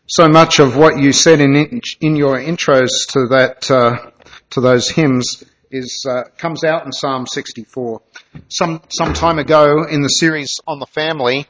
So much of what you said in your intros to those hymns comes out in Psalm 64. Some time ago in the series on the family,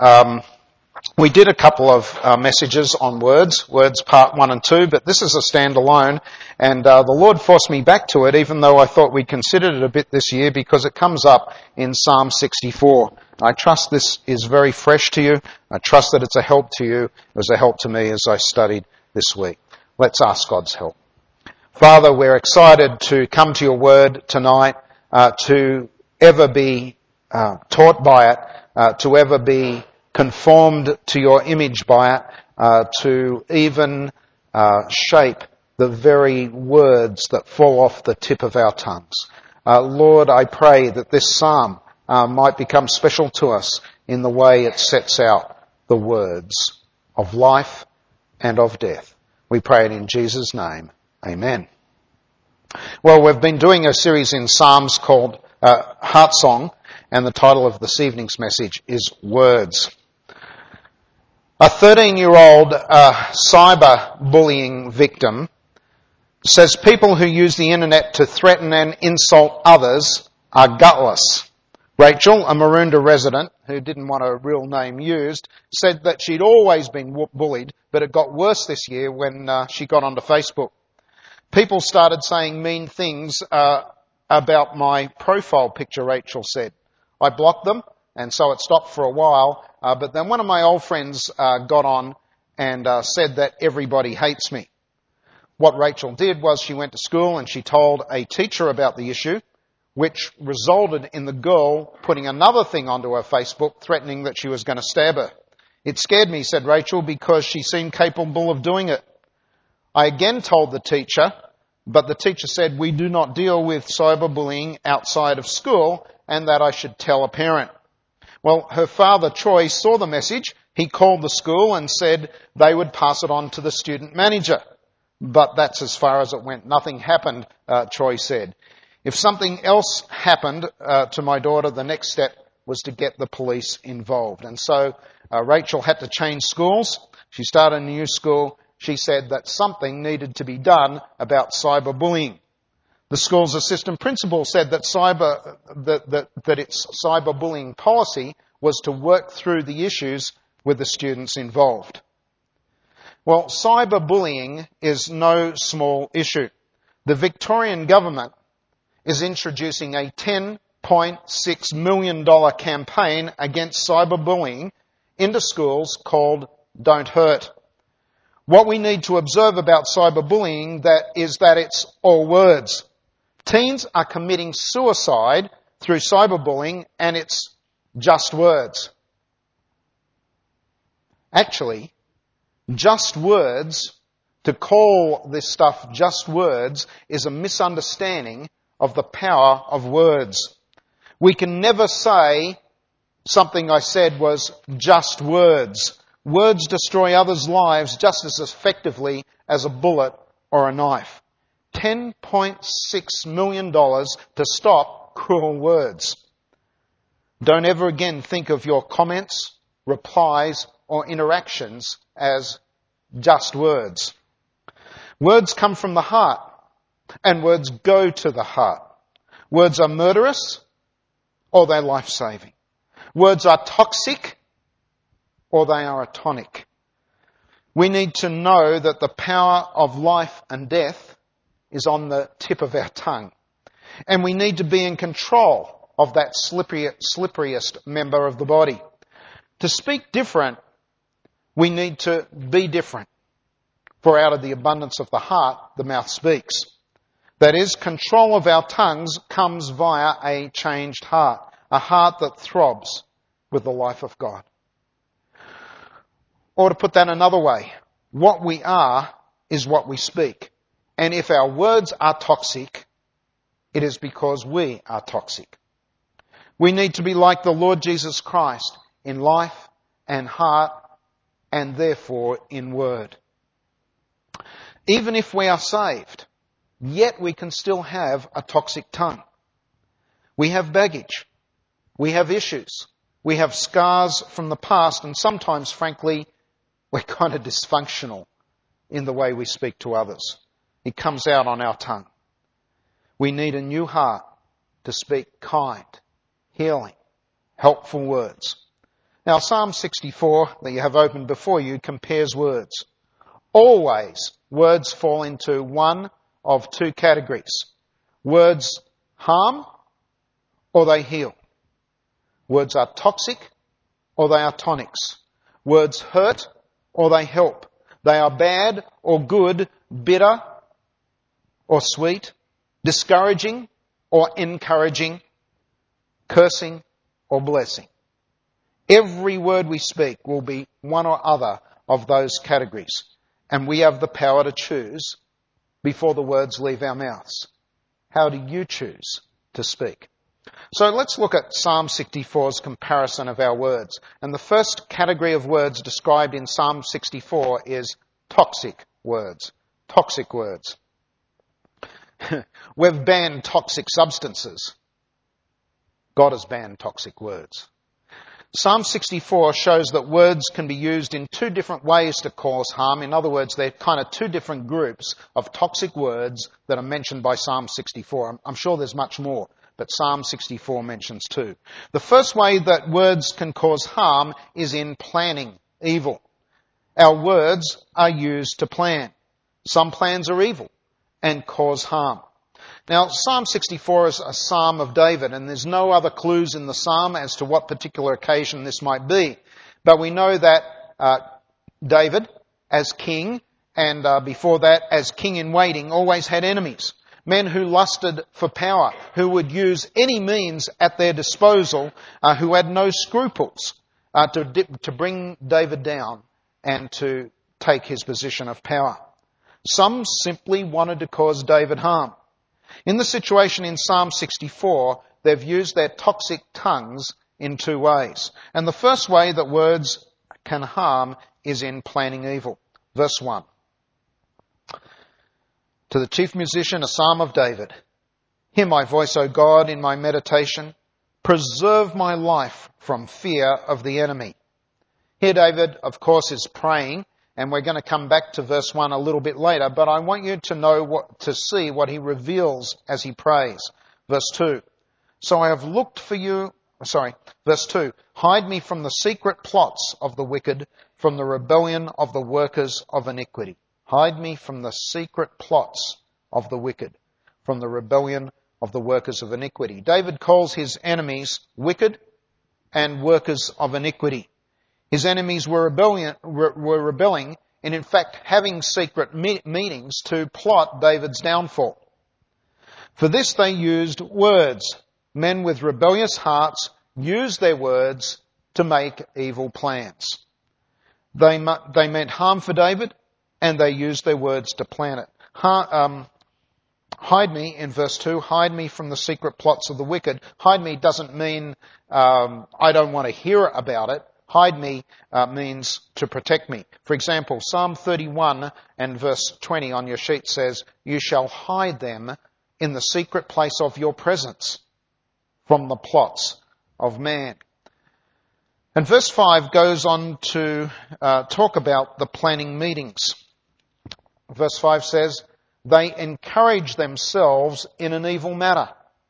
we did a couple of messages on words part 1 and 2, but this is a standalone, and the Lord forced me back to it, even though I thought we'd considered it a bit this year, because it comes up in Psalm 64. I trust this is very fresh to you. I trust that it's a help to you. It was a help to me as I studied this week. Let's ask God's help. Father, we're excited to come to your word tonight, to ever be taught by it, to ever be conformed to your image by it, to even shape the very words that fall off the tip of our tongues. Lord, I pray that this psalm might become special to us in the way it sets out the words of life and of death. We pray it in Jesus' name. Amen. Well, we've been doing a series in Psalms called Heart Song, and the title of this evening's message is Words. A 13-year-old cyber-bullying victim says people who use the internet to threaten and insult others are gutless. Rachel, a Maroondah resident who didn't want her real name used, said that she'd always been bullied, but it got worse this year when she got onto Facebook. People started saying mean things about my profile picture, Rachel said. I blocked them, and so it stopped for a while, but then one of my old friends got on and said that everybody hates me. What Rachel did was she went to school and she told a teacher about the issue, which resulted in the girl putting another thing onto her Facebook threatening that she was going to stab her. It scared me, said Rachel, because she seemed capable of doing it. I again told the teacher, but the teacher said we do not deal with cyberbullying outside of school and that I should tell a parent. Well, her father, Troy, saw the message. He called the school and said they would pass it on to the student manager. But that's as far as it went. Nothing happened, Troy said. If something else happened to my daughter, the next step was to get the police involved. And so Rachel had to change schools. She started a new school. She said that something needed to be done about cyberbullying. The school's assistant principal said that its cyberbullying policy was to work through the issues with the students involved. Well, cyberbullying is no small issue. The Victorian government is introducing a $10.6 million campaign against cyberbullying into schools called Don't Hurt. What we need to observe about cyberbullying is that it's all words. Teens are committing suicide through cyberbullying, and it's just words. Actually, just words, to call this stuff just words, is a misunderstanding of the power of words. We can never say something I said was just words. Words destroy others' lives just as effectively as a bullet or a knife. $10.6 million to stop cruel words. Don't ever again think of your comments, replies, or interactions as just words. Words come from the heart, and words go to the heart. Words are murderous, or they're life-saving. Words are toxic, or they are a tonic. We need to know that the power of life and death is on the tip of our tongue. And we need to be in control of that slipperiest member of the body. To speak different, we need to be different. For out of the abundance of the heart, the mouth speaks. That is, control of our tongues comes via a changed heart, a heart that throbs with the life of God. Or to put that another way, what we are is what we speak. And if our words are toxic, it is because we are toxic. We need to be like the Lord Jesus Christ in life and heart, and therefore in word. Even if we are saved, yet we can still have a toxic tongue. We have baggage. We have issues. We have scars from the past, and sometimes, frankly, We're kind of dysfunctional in the way we speak to others. It comes out on our tongue. We need a new heart to speak kind, healing, helpful words. Now, Psalm 64 that you have opened before you compares words. Always, words fall into one of two categories. Words harm or they heal. Words are toxic or they are tonics. Words hurt or they help. They are bad or good, bitter or sweet, discouraging or encouraging, cursing or blessing. Every word we speak will be one or other of those categories, and we have the power to choose before the words leave our mouths. How do you choose to speak? So let's look at Psalm 64's comparison of our words. And the first category of words described in Psalm 64 is toxic words. Toxic words. We've banned toxic substances. God has banned toxic words. Psalm 64 shows that words can be used in two different ways to cause harm. In other words, they're kind of two different groups of toxic words that are mentioned by Psalm 64. I'm sure there's much more, but Psalm 64 mentions two. The first way that words can cause harm is in planning evil. Our words are used to plan. Some plans are evil and cause harm. Now, Psalm 64 is a psalm of David, and there's no other clues in the psalm as to what particular occasion this might be. But we know that David, as king, and before that, as king in waiting, always had enemies. Men who lusted for power, who would use any means at their disposal, who had no scruples to bring David down and to take his position of power. Some simply wanted to cause David harm. In the situation in Psalm 64, they've used their toxic tongues in two ways. And the first way that words can harm is in planning evil. Verse 1. To the chief musician, a psalm of David. Hear my voice, O God, in my meditation. Preserve my life from fear of the enemy. Here David, of course, is praying. And we're going to come back to verse 1 a little bit later, but I want you to see what he reveals as he prays. Verse 2. So I have looked for you, verse 2. Hide me from the secret plots of the wicked, from the rebellion of the workers of iniquity. Hide me from the secret plots of the wicked, from the rebellion of the workers of iniquity. David calls his enemies wicked and workers of iniquity. His enemies were rebelling and in fact having secret meetings to plot David's downfall. For this they used words. Men with rebellious hearts used their words to make evil plans. They meant harm for David and they used their words to plan it. Hide me, in verse 2, hide me from the secret plots of the wicked. Hide me doesn't mean I don't want to hear about it. Hide me means to protect me. For example, Psalm 31 and verse 20 on your sheet says, you shall hide them in the secret place of your presence from the plots of man. And verse 5 goes on to talk about the planning meetings. Verse 5 says, they encourage themselves in an evil matter.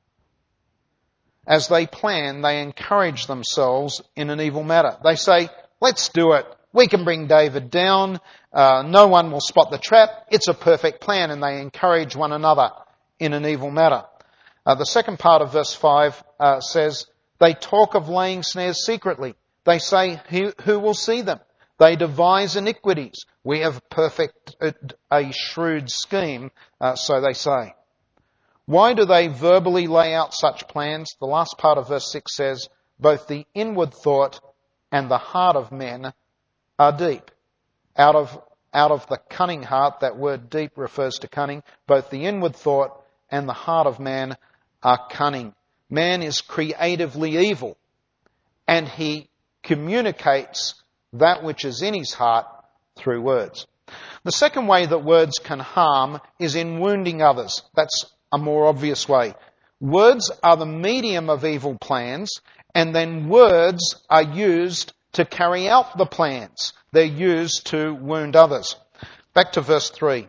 As they plan, they encourage themselves in an evil matter. They say, let's do it. We can bring David down. No one will spot the trap. It's a perfect plan. And they encourage one another in an evil matter. The second part of verse 5 says, they talk of laying snares secretly. They say, who will see them? They devise iniquities. We have perfected a shrewd scheme, so they say. Why do they verbally lay out such plans? The last part of verse 6 says, both the inward thought and the heart of men are deep. Out of the cunning heart, that word deep refers to cunning, both the inward thought and the heart of man are cunning. Man is creatively evil, and he communicates that which is in his heart through words. The second way that words can harm is in wounding others. That's a more obvious way. Words are the medium of evil plans, and then words are used to carry out the plans. They're used to wound others. Back to verse 3.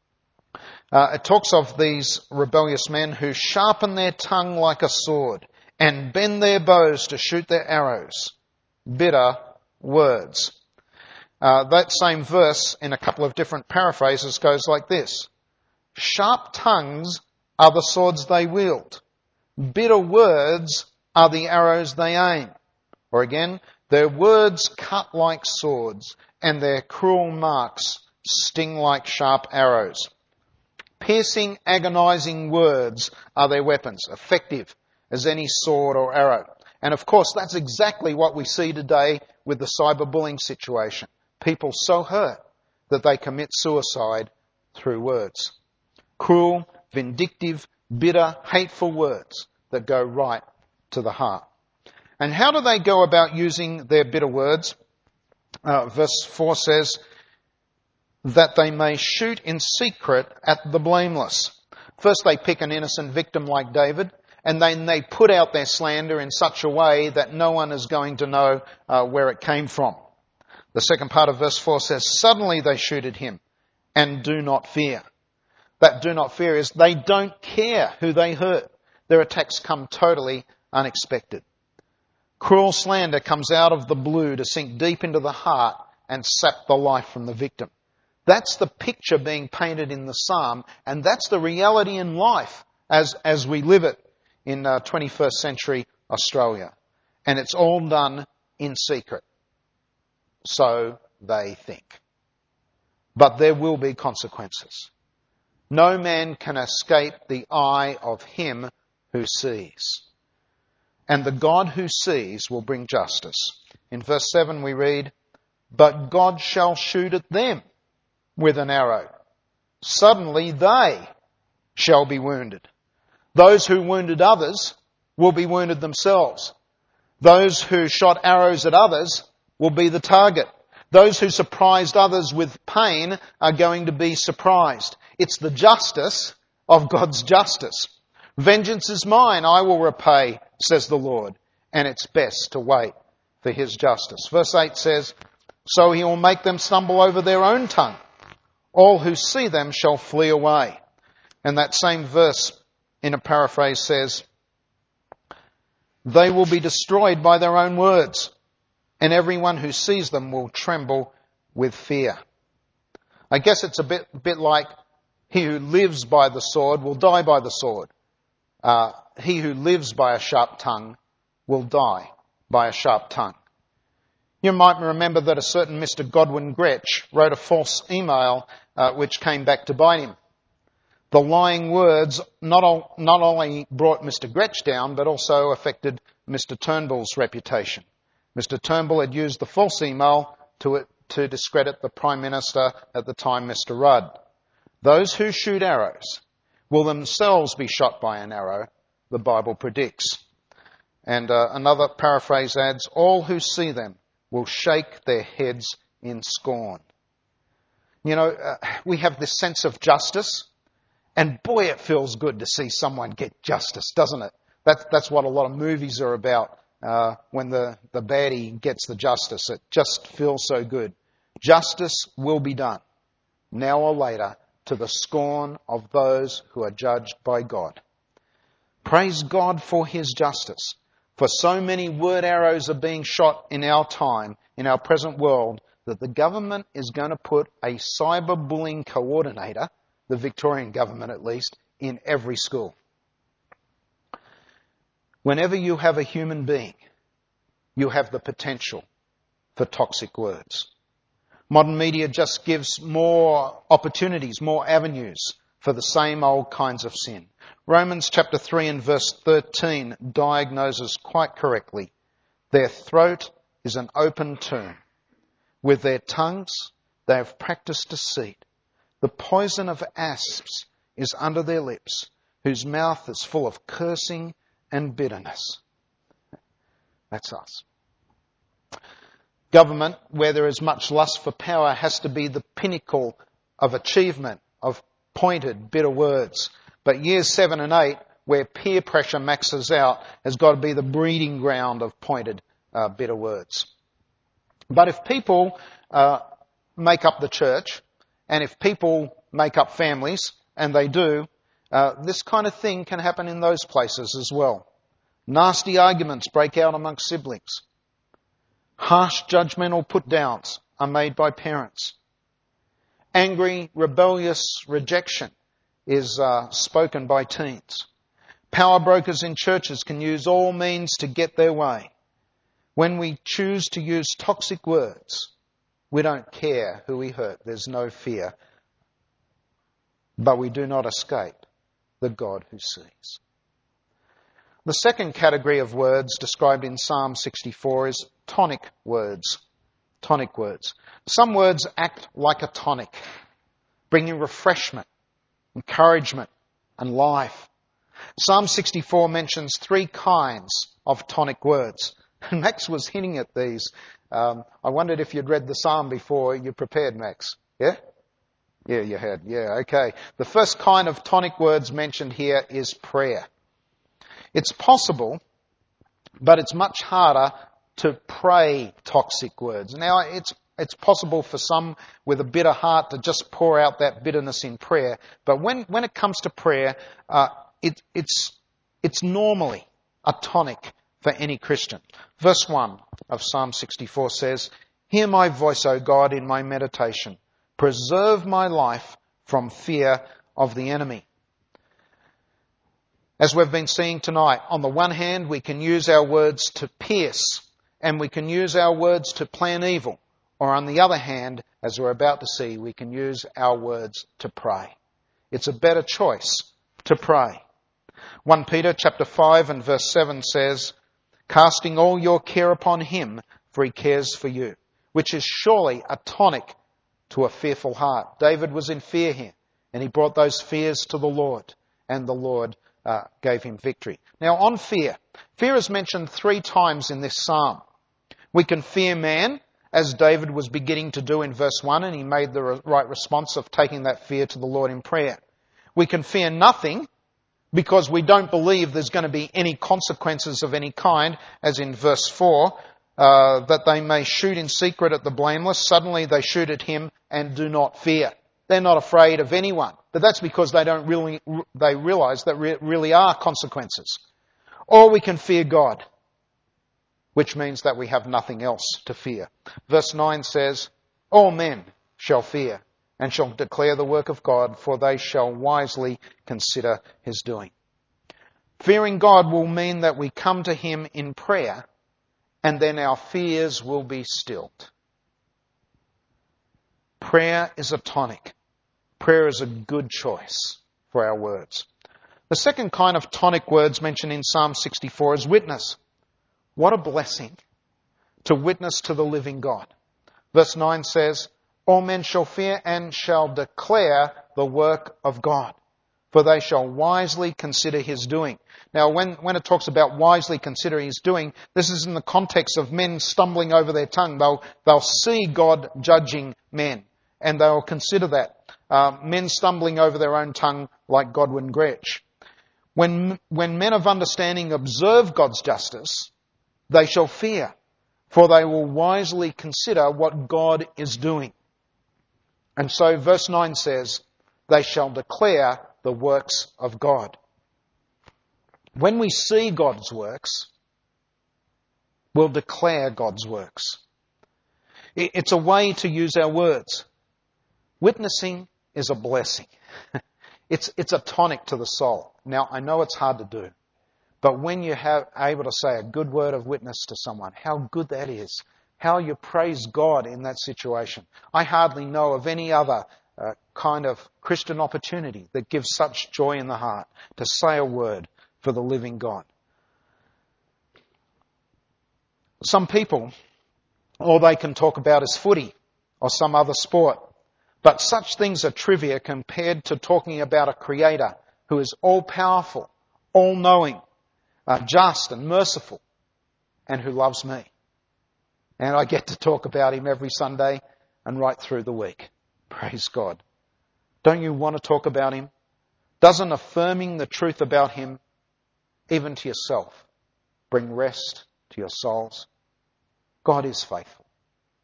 It talks of these rebellious men who sharpen their tongue like a sword and bend their bows to shoot their arrows. Bitter words. That same verse in a couple of different paraphrases goes like this. Sharp tongues are the swords they wield. Bitter words are the arrows they aim. Or again, their words cut like swords and their cruel marks sting like sharp arrows. Piercing, agonizing words are their weapons, effective as any sword or arrow. And of course, that's exactly what we see today with the cyberbullying situation. People so hurt that they commit suicide through words. Cruel, vindictive, bitter, hateful words that go right to the heart. And how do they go about using their bitter words? Verse 4 says, that they may shoot in secret at the blameless. First they pick an innocent victim like David, and then they put out their slander in such a way that no one is going to know where it came from. The second part of verse 4 says, suddenly they shoot at him and do not fear. That do not fear is they don't care who they hurt. Their attacks come totally unexpected. Cruel slander comes out of the blue to sink deep into the heart and sap the life from the victim. That's the picture being painted in the psalm, and that's the reality in life as we live it in 21st century Australia. And it's all done in secret. So they think. But there will be consequences. No man can escape the eye of him who sees. And the God who sees will bring justice. In verse 7 we read, but God shall shoot at them with an arrow. Suddenly they shall be wounded. Those who wounded others will be wounded themselves. Those who shot arrows at others will be the target. Those who surprised others with pain are going to be surprised. It's the justice of God's justice. Vengeance is mine, I will repay, says the Lord. And it's best to wait for his justice. Verse 8 says, so he will make them stumble over their own tongue. All who see them shall flee away. And that same verse in a paraphrase says, they will be destroyed by their own words, and everyone who sees them will tremble with fear. I guess it's a bit like he who lives by the sword will die by the sword. He who lives by a sharp tongue will die by a sharp tongue. You might remember that a certain Mr. Godwin Gretsch wrote a false email which came back to bite him. The lying words not only brought Mr. Gretsch down, but also affected Mr. Turnbull's reputation. Mr. Turnbull had used the false email to discredit the Prime Minister at the time, Mr. Rudd. Those who shoot arrows will themselves be shot by an arrow, the Bible predicts. And another paraphrase adds, all who see them will shake their heads in scorn. You know, we have this sense of justice, and boy, it feels good to see someone get justice, doesn't it? That's what a lot of movies are about. When the baddie gets the justice, it just feels so good. Justice will be done, now or later, to the scorn of those who are judged by God. Praise God for his justice. For so many word arrows are being shot in our time, in our present world, that the government is going to put a cyberbullying coordinator, the Victorian government at least, in every school. Whenever you have a human being, you have the potential for toxic words. Modern media just gives more opportunities, more avenues for the same old kinds of sin. Romans chapter 3 and verse 13 diagnoses quite correctly. Their throat is an open tomb. With their tongues they have practiced deceit. The poison of asps is under their lips, whose mouth is full of cursing and bitterness. That's us. Government, where there is much lust for power, has to be the pinnacle of achievement, of pointed, bitter words. But years 7 and 8, where peer pressure maxes out, has got to be the breeding ground of pointed, bitter words. But if people make up the church, and if people make up families, and they do, this kind of thing can happen in those places as well. Nasty arguments break out amongst siblings. Harsh judgmental put-downs are made by parents. Angry, rebellious rejection is spoken by teens. Power brokers in churches can use all means to get their way. When we choose to use toxic words, we don't care who we hurt. There's no fear. But we do not escape the God who sees. The second category of words described in Psalm 64 is tonic words. Tonic words. Some words act like a tonic, bringing refreshment, encouragement, and life. Psalm 64 mentions three kinds of tonic words. Max was hinting at these. I wondered if you'd read the psalm before you prepared, Max. Yeah? Yeah, you had. Yeah, okay. The first kind of tonic words mentioned here is prayer. It's possible, but it's much harder to pray toxic words. Now, it's possible for some with a bitter heart to just pour out that bitterness in prayer. But when it comes to prayer, it's normally a tonic for any Christian. Verse 1 of Psalm 64 says, "Hear my voice, O God, in my meditation. Preserve my life from fear of the enemy." As we've been seeing tonight, on the one hand, we can use our words to pierce, and we can use our words to plan evil. Or on the other hand, as we're about to see, we can use our words to pray. It's a better choice to pray. 1 Peter chapter 5 and verse 7 says, "Casting all your care upon him, for he cares for you," which is surely a tonic to a fearful heart. David was in fear here, and he brought those fears to the Lord, and the Lord gave him victory. Now on fear. Fear is mentioned 3 times in this psalm. We can fear man, as David was beginning to do in verse 1, and he made the right response of taking that fear to the Lord in prayer. We can fear nothing, because we don't believe there's going to be any consequences of any kind, as in verse 4, that they may shoot in secret at the blameless. Suddenly they shoot at him and do not fear. They're not afraid of anyone. But that's because they realize that really are consequences. Or we can fear God, which means that we have nothing else to fear. Verse 9 says, "All men shall fear and shall declare the work of God, for they shall wisely consider his doing." Fearing God will mean that we come to him in prayer, and then our fears will be stilled. Prayer is a tonic. Prayer is a good choice for our words. The second kind of tonic words mentioned in Psalm 64 is witness. What a blessing to witness to the living God. Verse 9 says, "All men shall fear and shall declare the work of God, for they shall wisely consider his doing." Now, when it talks about wisely consider his doing, this is in the context of men stumbling over their tongue. They'll see God judging men, and they'll consider that. Men stumbling over their own tongue like Godwin Gretsch. When men of understanding observe God's justice, they shall fear, for they will wisely consider what God is doing. And so verse 9 says, "They shall declare the works of God." When we see God's works, we'll declare God's works. It's a way to use our words. Witnessing is a blessing. It's a tonic to the soul. Now, I know it's hard to do, but when you're able to say a good word of witness to someone, how good that is. How you praise God in that situation. I hardly know of any other kind of Christian opportunity that gives such joy in the heart to say a word for the living God. Some people, all they can talk about is footy or some other sport. But such things are trivia compared to talking about a Creator who is all-powerful, all-knowing, just and merciful, and who loves me. And I get to talk about him every Sunday and right through the week. Praise God. Don't you want to talk about him? Doesn't affirming the truth about him, even to yourself, bring rest to your souls? God is faithful.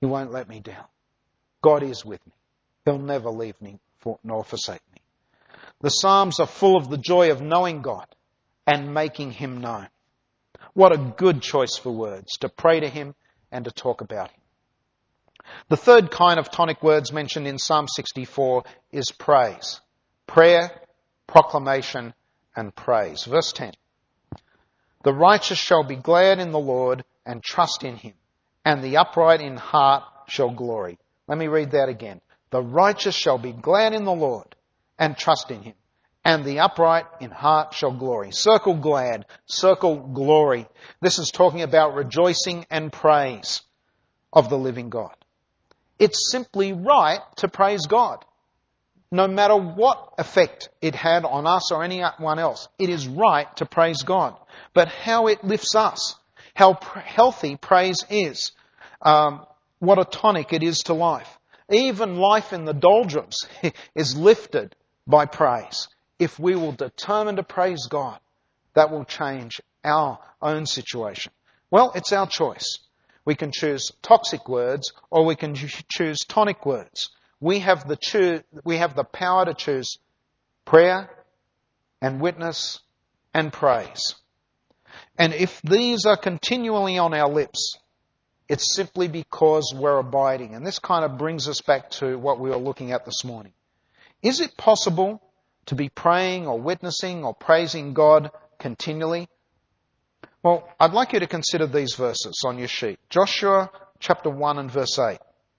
He won't let me down. God is with me. He'll never leave me nor forsake me. The Psalms are full of the joy of knowing God and making Him known. What a good choice for words, to pray to Him and to talk about Him. The third kind of tonic words mentioned in Psalm 64 is praise. Prayer, proclamation, and praise. Verse 10. The righteous shall be glad in the Lord and trust in Him, and the upright in heart shall glory. Let me read that again. The righteous shall be glad in the Lord and trust in Him, and the upright in heart shall glory. Circle glad, circle glory. This is talking about rejoicing and praise of the living God. It's simply right to praise God. No matter what effect it had on us or anyone else, it is right to praise God. But how it lifts us, how healthy praise is, what a tonic it is to life. Even life in the doldrums is lifted by praise. If we will determine to praise God, that will change our own situation. Well, it's our choice. We can choose toxic words or we can choose tonic words. We have the power to choose prayer and witness and praise. And if these are continually on our lips, it's simply because we're abiding. And this kind of brings us back to what we were looking at this morning. Is it possible to be praying or witnessing or praising God continually? Well, I'd like you to consider these verses on your sheet. Joshua chapter 1 and verse 8.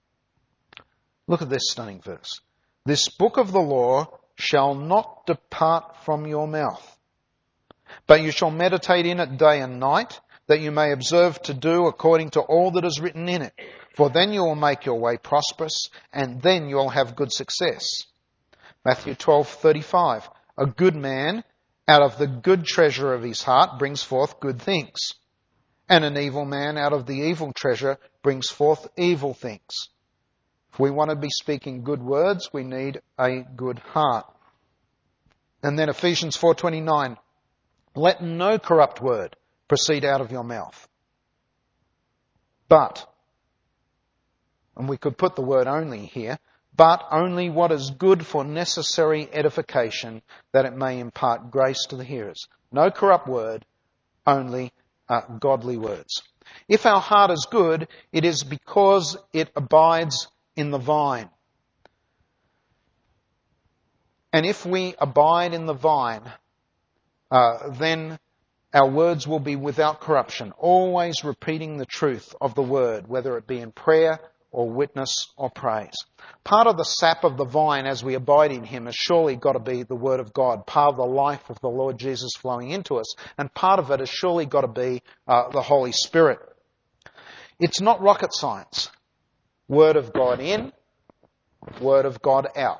Look at this stunning verse. This book of the law shall not depart from your mouth, but you shall meditate in it day and night, that you may observe to do according to all that is written in it. For then you will make your way prosperous, and then you will have good success. Matthew 12:35. A good man out of the good treasure of his heart brings forth good things, and an evil man out of the evil treasure brings forth evil things. If we want to be speaking good words, we need a good heart. And then Ephesians 4:29. Let no corrupt word proceed out of your mouth. But, and we could put the word only here, but only what is good for necessary edification, that it may impart grace to the hearers. No corrupt word, only godly words. If our heart is good, it is because it abides in the vine. And if we abide in the vine, then our words will be without corruption, always repeating the truth of the word, whether it be in prayer or witness or praise. Part of the sap of the vine as we abide in Him has surely got to be the Word of God, part of the life of the Lord Jesus flowing into us, and part of it has surely got to be the Holy Spirit. It's not rocket science. Word of God in, Word of God out.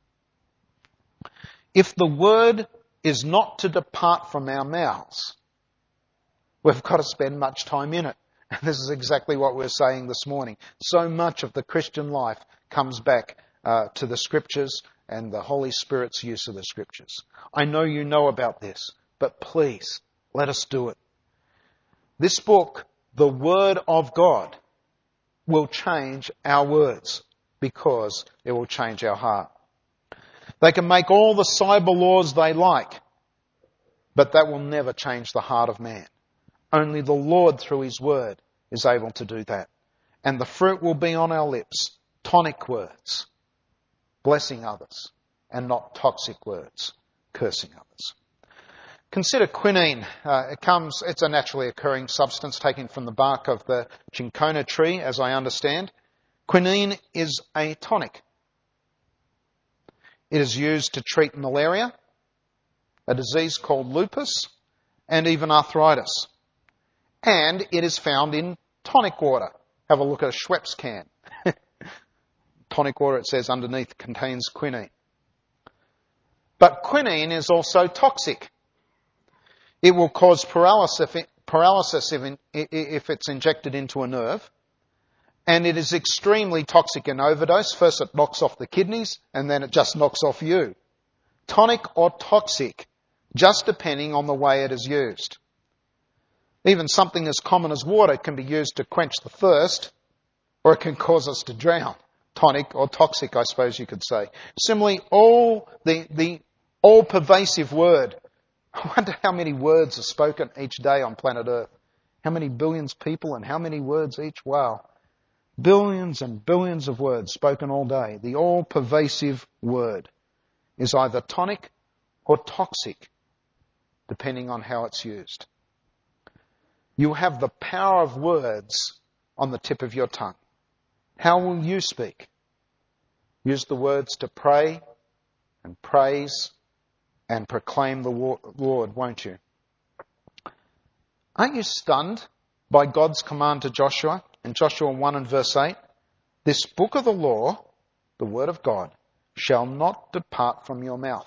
If the Word is not to depart from our mouths, we've got to spend much time in it. And this is exactly what we're saying this morning. So much of the Christian life comes back to the Scriptures and the Holy Spirit's use of the Scriptures. I know you know about this, but please, let us do it. This book, the Word of God, will change our words because it will change our heart. They can make all the cyber laws they like, but that will never change the heart of man. Only the Lord, through His Word, is able to do that. And the fruit will be on our lips, tonic words, blessing others, and not toxic words, cursing others. Consider quinine. It's a naturally occurring substance taken from the bark of the cinchona tree, as I understand. Quinine is a tonic. It is used to treat malaria, a disease called lupus, and even arthritis. And it is found in tonic water. Have a look at a Schweppes can. Tonic water, it says underneath, contains quinine. But quinine is also toxic. It will cause paralysis if it's injected into a nerve. And it is extremely toxic in overdose. First it knocks off the kidneys, and then it just knocks off you. Tonic or toxic, just depending on the way it is used. Even something as common as water can be used to quench the thirst, or it can cause us to drown. Tonic or toxic, I suppose you could say. Similarly, the all-pervasive word. I wonder how many words are spoken each day on planet Earth. How many billions of people and how many words each? Wow. Billions and billions of words spoken all day. The all-pervasive word is either tonic or toxic, depending on how it's used. You have the power of words on the tip of your tongue. How will you speak? Use the words to pray and praise and proclaim the Lord, won't you? Aren't you stunned by God's command to Joshua in Joshua 1 and verse 8? This book of the law, the word of God, shall not depart from your mouth.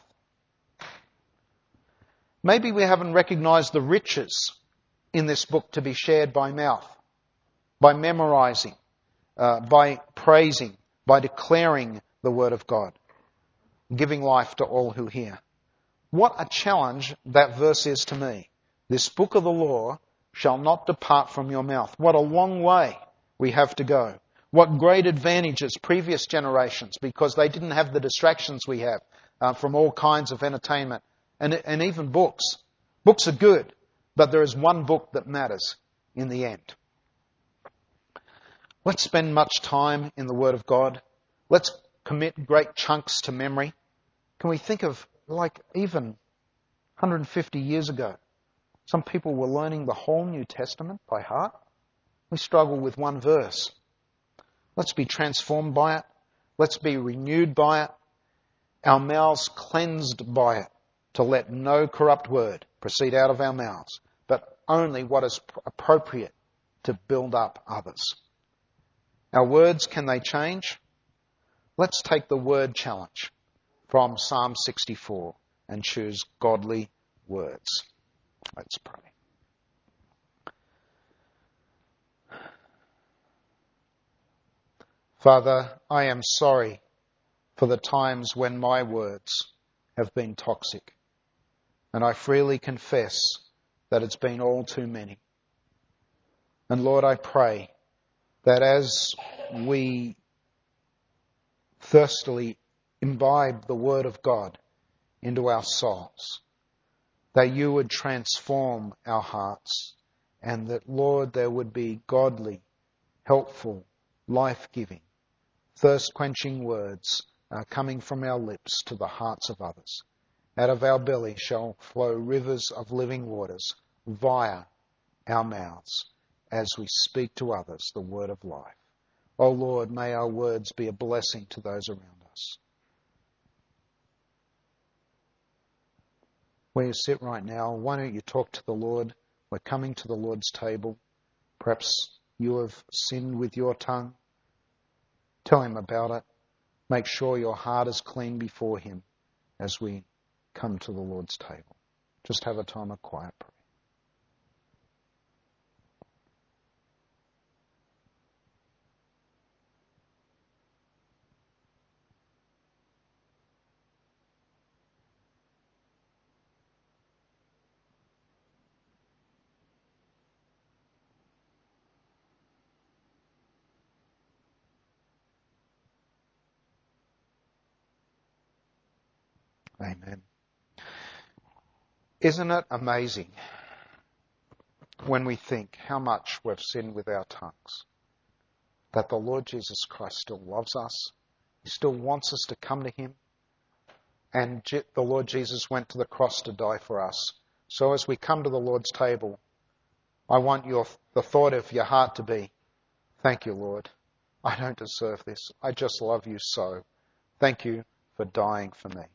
Maybe we haven't recognized the riches in this book to be shared by mouth, by memorizing, by praising, by declaring the word of God, giving life to all who hear. What a challenge that verse is to me. This book of the law shall not depart from your mouth. What a long way we have to go. What great advantages previous generations, because they didn't have the distractions we have from all kinds of entertainment and even books. Books are good, but there is one book that matters in the end. Let's spend much time in the Word of God. Let's commit great chunks to memory. Can we think of, like, even 150 years ago, some people were learning the whole New Testament by heart? We struggle with one verse. Let's be transformed by it. Let's be renewed by it. Our mouths cleansed by it, to let no corrupt word proceed out of our mouths, but only what is appropriate to build up others. Our words, can they change? Let's take the word challenge from Psalm 64 and choose godly words. Let's pray. Father, I am sorry for the times when my words have been toxic, and I freely confess that it's been all too many. And Lord, I pray that as we thirstily imbibe the Word of God into our souls, that you would transform our hearts, and that, Lord, there would be godly, helpful, life-giving, thirst-quenching words coming from our lips to the hearts of others. Out of our belly shall flow rivers of living waters via our mouths as we speak to others the word of life. O Lord, may our words be a blessing to those around us. Where you sit right now, why don't you talk to the Lord? We're coming to the Lord's table. Perhaps you have sinned with your tongue. Tell him about it. Make sure your heart is clean before him as we come to the Lord's table. Just have a time of quiet prayer. Amen. Isn't it amazing when we think how much we've sinned with our tongues, that the Lord Jesus Christ still loves us, he still wants us to come to him, and the Lord Jesus went to the cross to die for us. So as we come to the Lord's table, I want the thought of your heart to be, thank you, Lord. I don't deserve this. I just love you so. Thank you for dying for me.